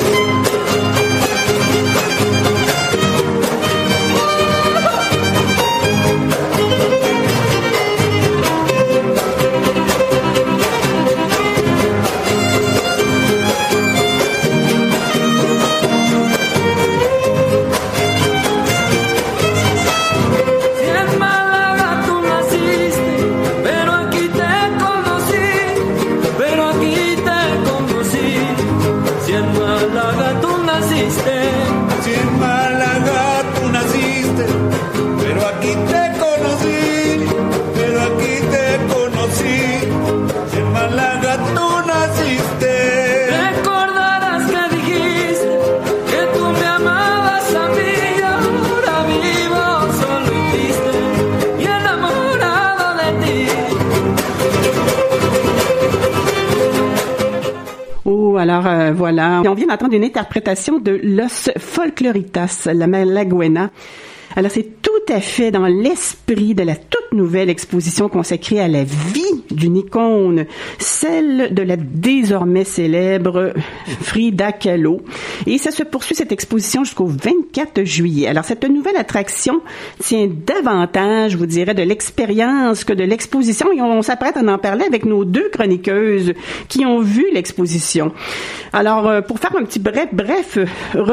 Alors voilà, on vient d'entendre une interprétation de Los Folkloritas, la Malaguena. Alors c'est tout à fait dans l'esprit de la toute nouvelle exposition consacrée à la vie d'une icône, celle de la désormais célèbre Frida Kahlo. Et ça se poursuit cette exposition jusqu'au 24 juillet. Alors cette nouvelle attraction tient davantage, je vous dirais, de l'expérience que de l'exposition. Et on s'apprête à en parler avec nos deux chroniqueuses qui ont vu l'exposition. Alors pour faire un petit bref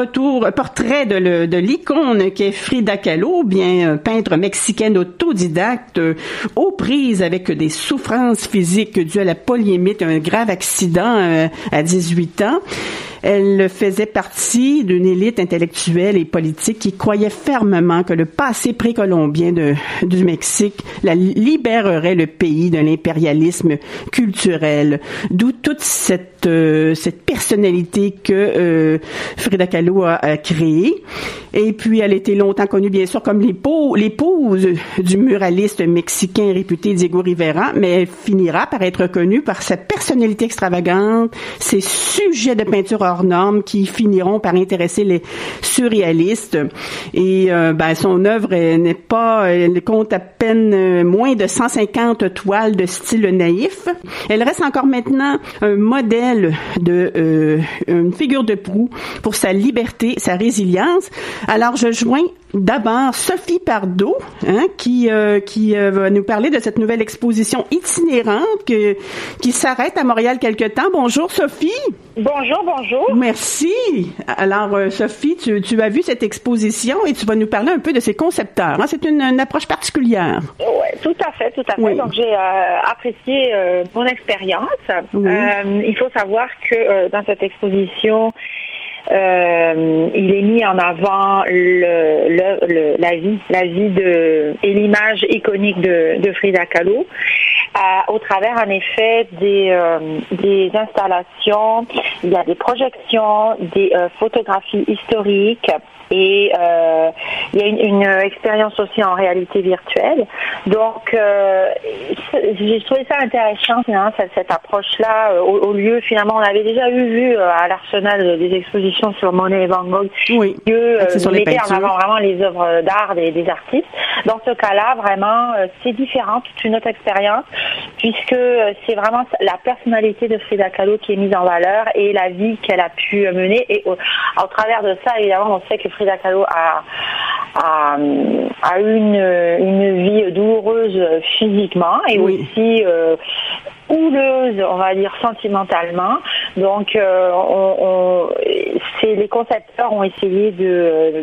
portrait de l'icône qu'est Frida Kahlo, bien peintre mexicaine autodidacte, aux prises avec des souffrances physiques dues à la poliémite, un grave accident à 18 ans. Elle faisait partie d'une élite intellectuelle et politique qui croyait fermement que le passé précolombien du Mexique libérerait le pays de l'impérialisme culturel. D'où toute cette personnalité que Frida Kahlo a créée. Et puis, elle était longtemps connue, bien sûr, comme l'épouse du muraliste mexicain réputé Diego Rivera, mais elle finira par être connue par sa personnalité extravagante, ses sujets de peinture hors normes qui finiront par intéresser les surréalistes. Et son œuvre elle compte à peine moins de 150 toiles de style naïf. Elle reste encore maintenant un modèle une figure de proue pour sa liberté, sa résilience. Alors je joins d'abord Sophie Pardo, qui va nous parler de cette nouvelle exposition itinérante qui s'arrête à Montréal quelque temps. Bonjour Sophie. Bonjour. Merci. Alors Sophie, tu as vu cette exposition et tu vas nous parler un peu de ses concepteurs. C'est une approche particulière. Oui, tout à fait. Oui. Donc j'ai apprécié mon expérience. Oui. Il faut savoir que dans cette exposition, il est mis en avant la vie et l'image iconique de Frida Kahlo au travers en effet des installations. Il y a des projections, des photographies historiques. Et il y a une expérience aussi en réalité virtuelle. Donc, j'ai trouvé ça intéressant finalement cette approche-là. Au lieu finalement, on avait déjà vu à l'Arsenal des expositions sur Monet et Van Gogh, oui, mettaient en avant vraiment les œuvres d'art des artistes. Dans ce cas-là, vraiment, c'est différent, toute une autre expérience, puisque c'est vraiment la personnalité de Frida Kahlo qui est mise en valeur et la vie qu'elle a pu mener. Et au travers de ça, évidemment, on sait que Frida Kahlo a une vie douloureuse physiquement et oui, aussi houleuse, on va dire sentimentalement. Donc, les concepteurs ont essayé de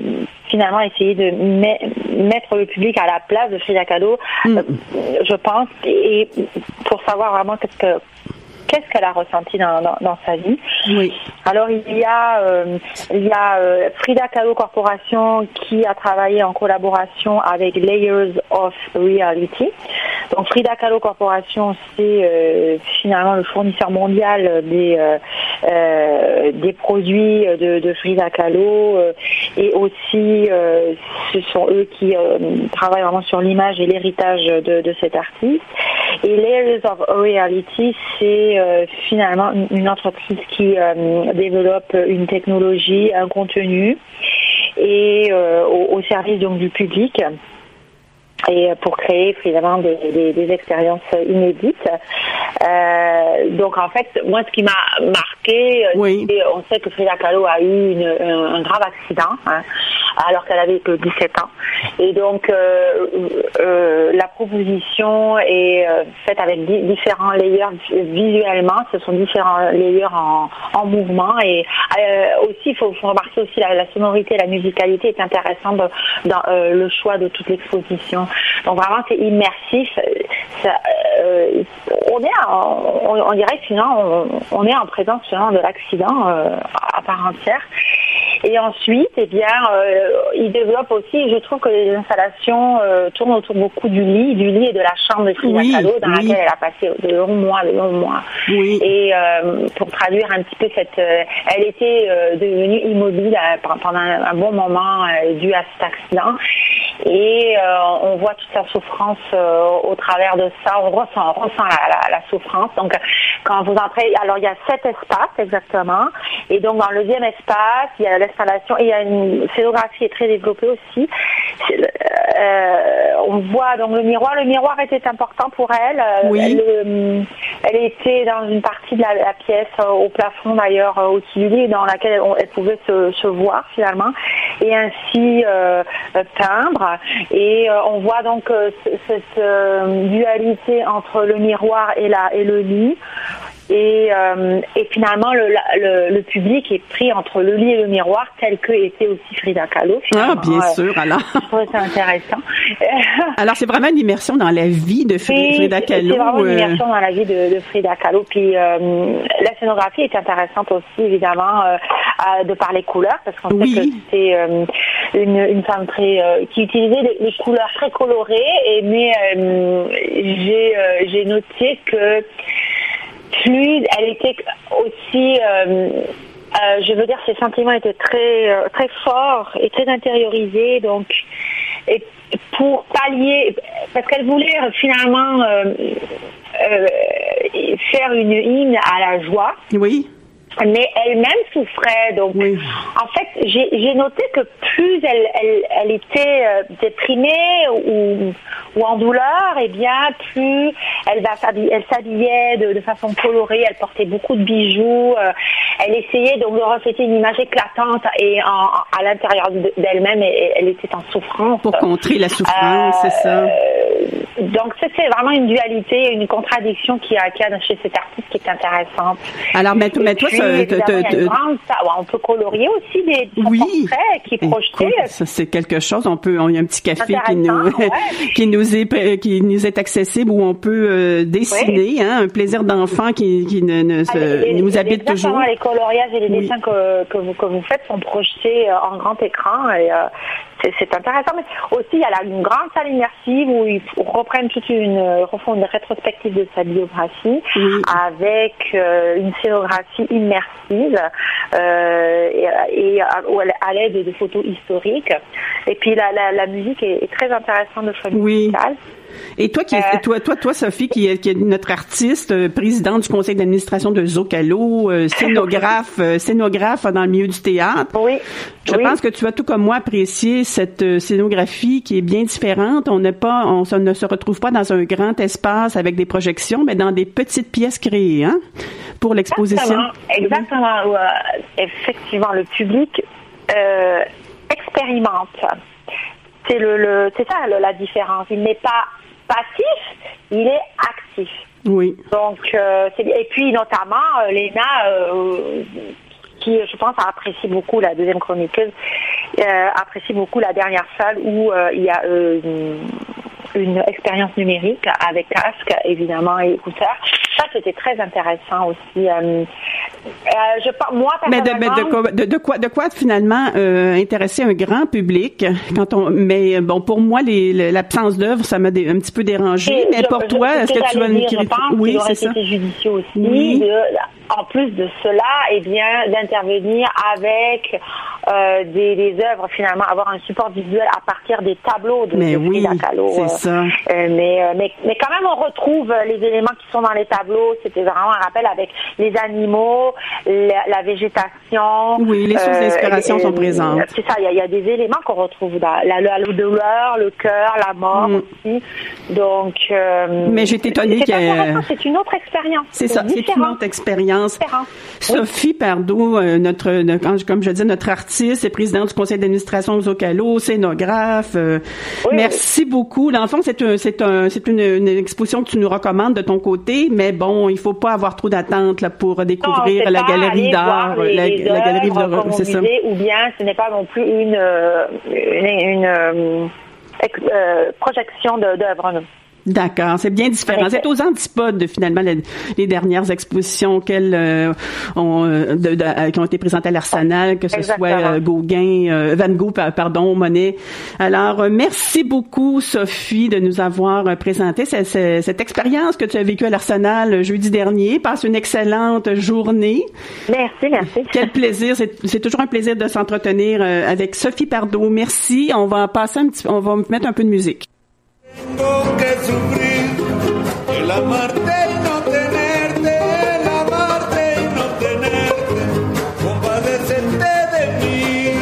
mettre le public à la place de Frida Kahlo, je pense, et pour savoir vraiment qu'est-ce qu'elle a ressenti dans sa vie. Oui. Alors il y a Frida Kahlo Corporation qui a travaillé en collaboration avec Layers of Reality. Donc Frida Kahlo Corporation, c'est finalement le fournisseur mondial des produits de Frida Kahlo et aussi ce sont eux qui travaillent vraiment sur l'image et l'héritage de cet artiste. Et Layers of Reality, c'est finalement une entreprise qui développe une technologie, un contenu et au service donc du public. et pour créer finalement des expériences inédites. Donc en fait, moi ce qui m'a marqué, c'est, on sait que Frida Kahlo a eu un grave accident alors qu'elle avait que 17 ans. Et donc la proposition est faite avec différents layers visuellement, ce sont différents layers en mouvement, et aussi il faut remarquer aussi la sonorité, la musicalité est intéressante dans le choix de toute l'exposition. Donc vraiment c'est immersif. On dirait que sinon on est en présence finalement de l'accident à part entière. Et ensuite, il développe aussi, je trouve que les installations tournent autour beaucoup du lit et de la chambre de Frida Kahlo, dans laquelle elle a passé de longs mois. Oui. Et pour traduire un petit peu elle était devenue immobile pendant un bon moment dû à cet accident. Et on voit toute sa souffrance au travers de ça, on ressent la souffrance. Donc quand vous entrez, alors il y a 7 espaces exactement, et donc dans le deuxième espace il y a l'installation et il y a une scénographie très développée aussi. On voit donc le miroir était important pour elle. Elle était dans une partie de la pièce au plafond d'ailleurs au-dessus du lit, dans laquelle elle pouvait se voir finalement et ainsi peindre. Et on voit donc cette dualité entre le miroir et le lit. Et finalement le public est pris entre le lit et le miroir, tel que était aussi Frida Kahlo. Ah, bien sûr, alors. Je trouve ça intéressant. Alors c'est vraiment une immersion dans la vie de Frida Kahlo. C'est vraiment une immersion dans la vie de Frida Kahlo. Puis la scénographie est intéressante aussi, évidemment, de par les couleurs, parce qu'on sait que c'est une femme qui utilisait des couleurs très colorées. Mais j'ai noté que fluide, elle était aussi, je veux dire, ses sentiments étaient très très forts et très intériorisés. Donc, et pour pallier, parce qu'elle voulait finalement faire une hymne à la joie. Oui. Mais elle-même souffrait, donc en fait j'ai noté que plus elle était déprimée ou en douleur, et bien plus elle s'habillait de façon colorée, elle portait beaucoup de bijoux, elle essayait donc de refléter une image éclatante et à l'intérieur d'elle-même elle était en souffrance. Pour contrer la souffrance, c'est ça. Donc c'est vraiment une dualité, une contradiction qu'il y a chez cet artiste qui est intéressante. Alors mais toi on peut colorier aussi des portraits qui projetaient. Ça c'est quelque chose. Il y a un petit café qui nous est accessible où on peut dessiner, un plaisir d'enfant qui nous habite toujours. Les coloriages et les dessins que vous faites sont projetés en grand écran et c'est intéressant. Mais aussi il y a une grande salle immersive où ils refont une rétrospective de sa biographie avec une scénographie immersive et à l'aide de photos historiques. Et puis la musique est très intéressante de choix musical. Et toi, Sophie, qui est notre artiste, présidente du conseil d'administration de Zocalo, scénographe dans le milieu du théâtre. Je pense que tu as tout comme moi apprécié cette scénographie qui est bien différente. On ne se retrouve pas dans un grand espace avec des projections, mais dans des petites pièces créées, pour l'exposition. Exactement. Effectivement, le public expérimente. C'est ça la différence. Il n'est pas passif, il est actif. Oui. Donc, et puis notamment Léna, qui je pense apprécie beaucoup, la deuxième chroniqueuse, apprécie beaucoup la dernière salle où il y a une expérience numérique avec casque, évidemment, et écouteurs. Ça, c'était très intéressant aussi. Moi, personnellement... Mais de quoi finalement intéresser un grand public mais bon, pour moi, l'absence d'œuvre, ça m'a un petit peu dérangé. Mais pour toi, est-ce que tu vas nous crier? Oui, c'est ça. C'était judicieux aussi. En plus de cela, d'intervenir avec des œuvres, finalement, avoir un support visuel à partir des tableaux de Frida Kahlo. C'est ça. Mais quand même, on retrouve les éléments qui sont dans les tableaux. C'était vraiment un rappel avec les animaux, la végétation. Oui, les sources d'inspiration sont présentes. C'est ça, il y a des éléments qu'on retrouve dans la douleur, le cœur, la mort aussi. Donc, mais j'étais étonnée c'est une autre expérience. C'est ça, c'est une autre expérience. Sophie Pardo, comme je dis, notre artiste et présidente du conseil d'administration Ozo Kahlo, scénographe. Merci beaucoup. Dans le fond, c'est une exposition que tu nous recommandes de ton côté, mais bon, il faut pas avoir trop d'attentes là pour découvrir la galerie d'art, la galerie de c'est ça. Ou bien ce n'est pas non plus une projection d'œuvres. D'accord, c'est bien différent. C'est aux antipodes finalement les dernières expositions qui ont été présentées à l'Arsenal, que ce soit Gauguin, Van Gogh, Monet. Alors merci beaucoup Sophie de nous avoir présenté cette expérience que tu as vécue à l'Arsenal jeudi dernier. Passe une excellente journée. Merci. Quel plaisir, c'est toujours un plaisir de s'entretenir avec Sophie Pardo. Merci. On va mettre un peu de musique. Tengo que sufrir el amarte y no tenerte, el amarte y no tenerte, compadécete de mí.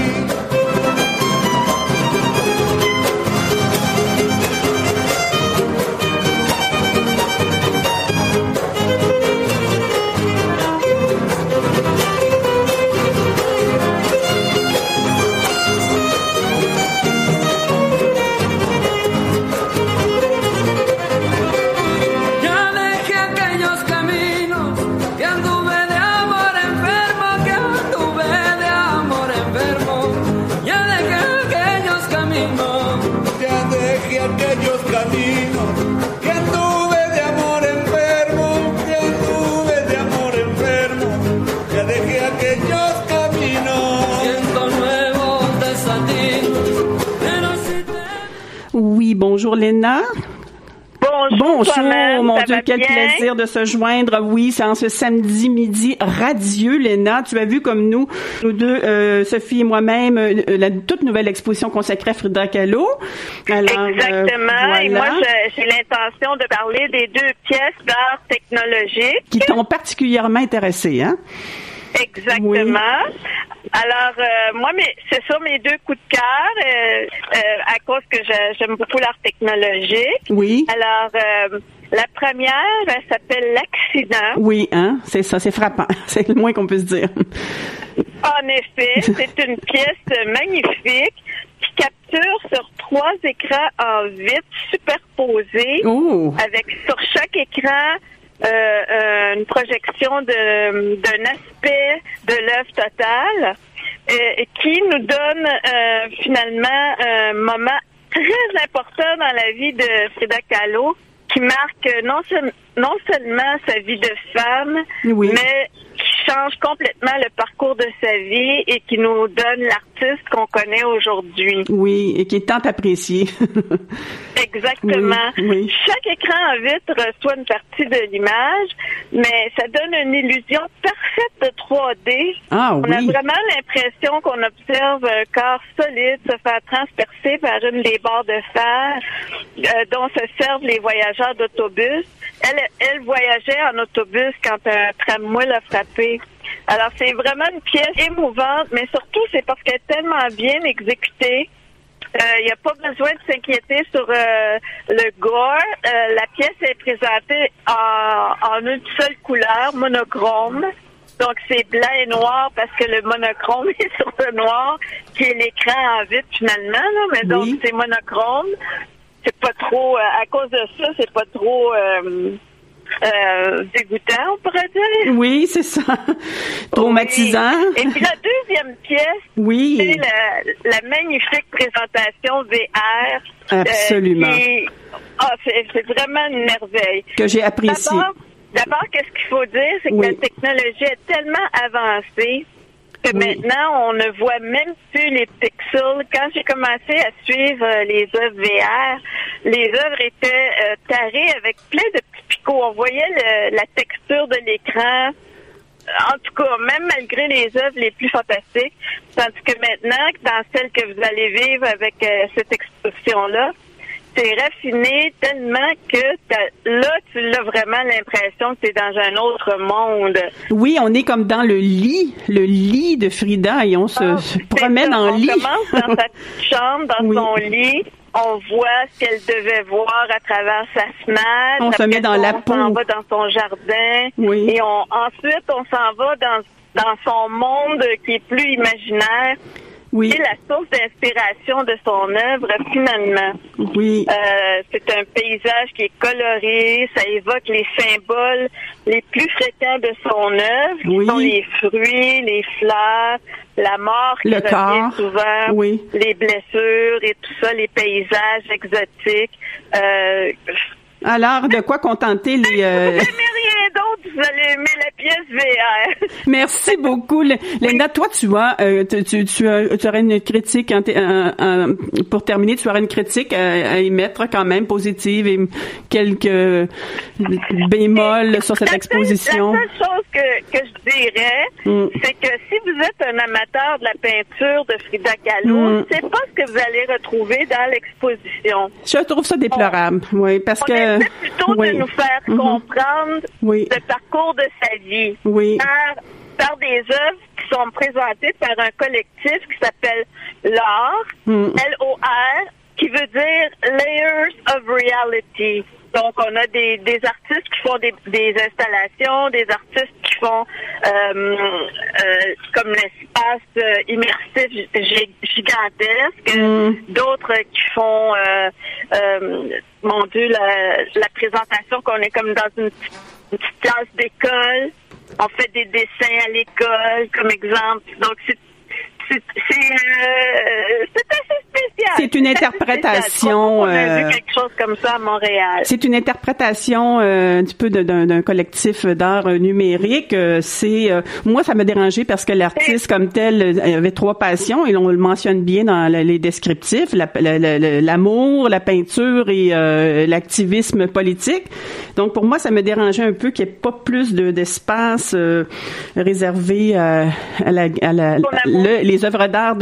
Oui, bonjour Léna. Bonjour, mon Dieu, quel plaisir de se joindre. Oui, c'est en ce samedi midi radieux, Léna. Tu as vu comme nous deux, Sophie et moi-même, la toute nouvelle exposition consacrée à Frida Kahlo. Alors, exactement. Voilà. Et moi, j'ai l'intention de parler des deux pièces d'art technologique qui t'ont particulièrement intéressée, hein? Exactement. Oui. Alors, moi, c'est ça mes deux coups de cœur, à cause que j'aime beaucoup l'art technologique. Oui. Alors, la première, elle s'appelle L'Accident. Oui, hein, c'est ça, c'est frappant. C'est le moins qu'on peut se dire. En effet, c'est une pièce magnifique qui capture sur 3 écrans en vitre superposés, avec sur chaque écran une projection d'un aspect de l'œuvre totale qui nous donne finalement un moment très important dans la vie de Frida Kahlo, qui marque non seulement sa vie de femme, mais qui change complètement le parcours de sa vie et qui nous donne l'artiste qu'on connaît aujourd'hui. Oui, et qui est tant apprécié. Exactement. Oui. Chaque écran en vitre reçoit une partie de l'image, mais ça donne une illusion parfaite de 3D. Ah, oui. On a vraiment l'impression qu'on observe un corps solide se faire transpercer par une des barres de fer dont se servent les voyageurs d'autobus. Elle voyageait en autobus quand un tramway l'a frappé. Alors, c'est vraiment une pièce émouvante, mais surtout, c'est parce qu'elle est tellement bien exécutée. Il n'y a pas besoin de s'inquiéter sur le gore. La pièce est présentée en une seule couleur, monochrome. Donc, c'est blanc et noir parce que le monochrome est sur le noir, qui est l'écran en vitre finalement, là. Mais donc, c'est monochrome. C'est pas trop, à cause de ça, c'est pas trop dégoûtant, on pourrait dire. Oui, c'est ça. Traumatisant. Oui. Et puis la deuxième pièce, c'est la magnifique présentation VR. Absolument. C'est vraiment une merveille. Que j'ai apprécié. D'abord, qu'est-ce qu'il faut dire, c'est que la technologie est tellement avancée que maintenant, on ne voit même plus les pixels. Quand j'ai commencé à suivre les œuvres VR, les œuvres étaient tarées avec plein de petits picots. On voyait la texture de l'écran. en tout cas, même malgré les œuvres les plus fantastiques, tandis que maintenant, dans celle que vous allez vivre avec cette exposition-là, c'est raffiné tellement que là, tu as vraiment l'impression que tu es dans un autre monde. Oui, on est comme dans le lit de Frida, et on se promène en lit. On commence dans sa petite chambre, dans son lit. On voit ce qu'elle devait voir à travers sa fenêtre. On se met dans la peau. On s'en va dans son jardin. Oui. Et ensuite, on s'en va dans son monde qui est plus imaginaire. Oui. C'est la source d'inspiration de son œuvre, finalement. Oui. C'est un paysage qui est coloré, ça évoque les symboles les plus fréquents de son œuvre, qui sont les fruits, les fleurs, la mort qui revient souvent, les blessures et tout ça, les paysages exotiques. Alors, de quoi contenter les... Vous n'aimez rien d'autre, vous allez aimer la pièce VR. Merci beaucoup. Linda, toi, tu aurais une critique, pour terminer, tu aurais une critique à émettre quand même, positive, et quelques bémols sur cette exposition. La seule chose que je dirais, c'est que si vous êtes un amateur de la peinture de Frida Kahlo, c'est pas ce que vous allez retrouver dans l'exposition. Je trouve ça déplorable, oui, parce que... C'est plutôt de nous faire comprendre le parcours de sa vie par des œuvres qui sont présentées par un collectif qui s'appelle l'art, L-O-R, qui veut dire Layers of Reality. Donc, on a des artistes qui font des installations, des artistes qui font comme l'espace immersif gigantesque, d'autres qui font, mon Dieu, la présentation qu'on est comme dans une petite classe d'école. On fait des dessins à l'école, comme exemple. Donc, c'est assez spécial. C'est une interprétation. On a vu quelque chose comme ça à Montréal. C'est une interprétation un petit peu d'un collectif d'art numérique. Moi, ça m'a dérangé parce que l'artiste comme tel avait 3 passions, et on le mentionne bien dans les descriptifs, l'amour, la peinture et l'activisme politique. Donc, pour moi, ça me dérangeait un peu qu'il n'y ait pas plus d'espace réservé à les œuvres d'art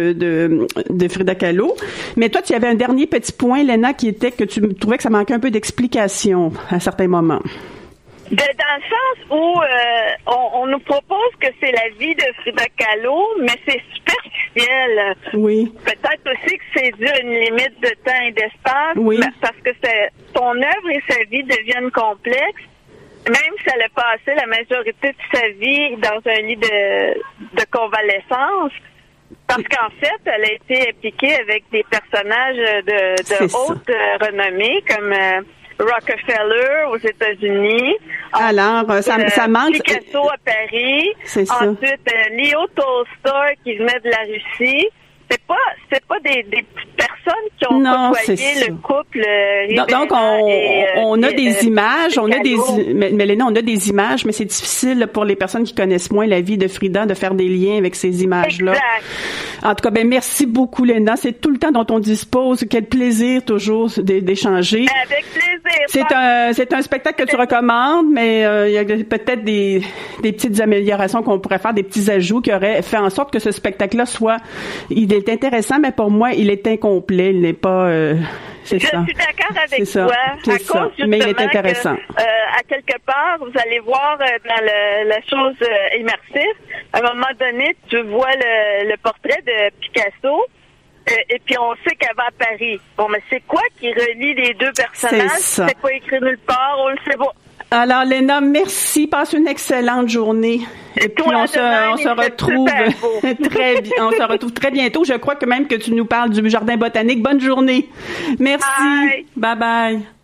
de Frida Kahlo. Mais toi, tu avais un dernier petit point, Léna, qui était que tu trouvais que ça manquait un peu d'explication à certains moments. Dans le sens où on nous propose que c'est la vie de Frida Kahlo, mais c'est superficiel. Oui. Peut-être aussi que c'est dû à une limite de temps et d'espace, parce que son œuvre et sa vie deviennent complexes. Même si elle a passé la majorité de sa vie dans un lit de convalescence, parce qu'en fait, elle a été impliquée avec des personnages de haute renommée, comme Rockefeller aux États-Unis. Alors, ça manque... Picasso à Paris. Ensuite, Léo Tolstoy qui venait de la Russie. C'est pas des personnes qui ont côtoyé le couple donc on a des images, mais Léna, on a des images, mais c'est difficile pour les personnes qui connaissent moins la vie de Frida de faire des liens avec ces images-là. Exact. En tout cas, merci beaucoup, Léna. C'est tout le temps dont on dispose. Quel plaisir toujours d'échanger. Avec plaisir. C'est un spectacle que tu recommandes, mais il y a peut-être des petites améliorations qu'on pourrait faire, des petits ajouts qui auraient fait en sorte que ce spectacle-là il est intéressant, mais pour moi, il est incomplet. Il n'est pas... Je suis d'accord avec toi. C'est ça. Mais il est intéressant. À quelque part, vous allez voir dans la chose immersive, à un moment donné, tu vois le portrait de Picasso, et puis on sait qu'elle va à Paris. Bon, mais c'est quoi qui relie les deux personnages? C'est pas écrit nulle part, on le sait pas. Alors, Léna, merci. Passe une excellente journée. Et puis, on se retrouve on se retrouve très bientôt. Je crois que même que tu nous parles du jardin botanique. Bonne journée. Merci. Bye bye.